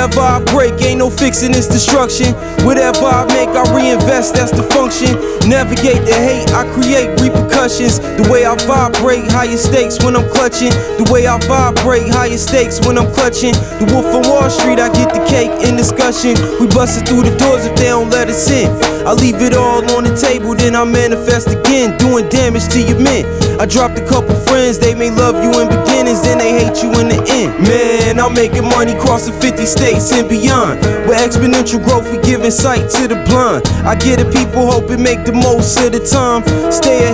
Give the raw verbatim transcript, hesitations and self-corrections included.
Whenever I break, ain't no fixing this destruction. Whatever I make, I reinvest, that's the function. Navigate the hate, I create repercussions. The way I vibrate, higher stakes when I'm clutching. The way I vibrate, higher stakes when I'm clutching. The Wolf of Wall Street, I get the cake in discussion. We bustin' through the doors if they don't let us in. I leave it all on the table, then I manifest again, doing damage to your men. I dropped a couple friends, they may love you in beginnings, then they hate you in the end. Man, I'm making money crossing fifty states and beyond. With exponential growth, we giving sight to the blind. I get it, people hoping make the most of the time. Stay ahead.